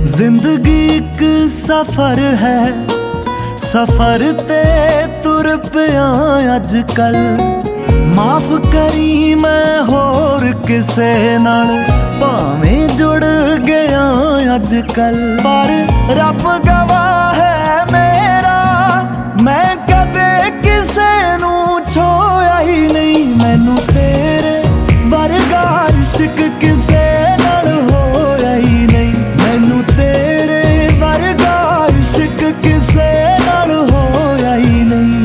जिंदगी एक सफर है, सफर ते तुर पिया अजकल। माफ करी मैं होर किसे नाल भावें जुड़ गया अजकल। पर रब गवाह है मेरा, मैं कदे किसे नू छोया ही नहीं। मैनू तेरे वर्गा इश्क किसे नाल होया ही नहीं। मैनू तेरे वर्गा इश्क किसे नाल होया ही नहीं।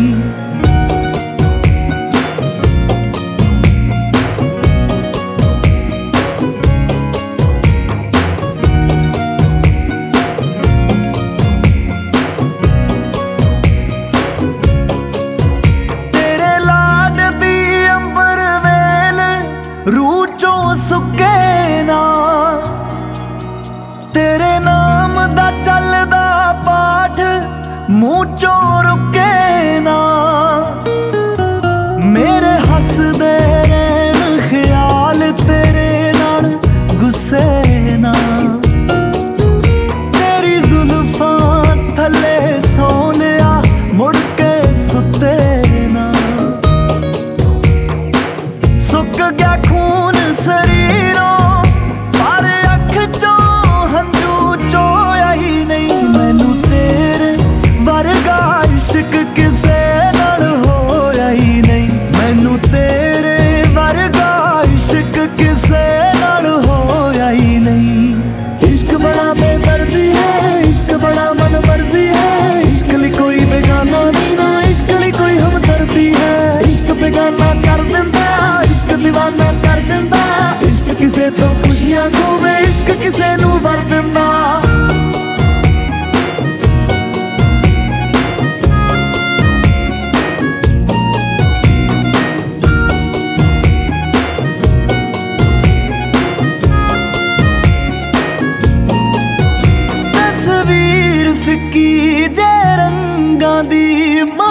रूह चों सुके ना तेरे नाम दा चलदा पाठ, मूंह चों रुके ना। मेरे हसदे नैन ख्याल तेरे नाल गुस्से ना। तेरी जुल्फां थले सोनिया मुड़ के सुते ना। सुक गया खून शरीरों पर अख चों हंजू चोया ही नहीं। मैनू तेरे वर्गा इश्क किसे नाल होया ही नहीं। मैनू तेरे वर्गा इश्क किसे नाल होया ही नहीं। इश्क बड़ा बेदर्दी है, इश्क बड़ा मन मर्जी है। इश्क ली कोई बेगाना नहीं ना, इश्क ली कोई हमदर्दी है। इश्क बेगाना कर दिंदा, इश्क दीवाना कर दिंदा। इश्क किसे तो खुशियां खोवे, इश्क किसे नू वर दिंदा। तस्वीर फिक्की जे रंगां दी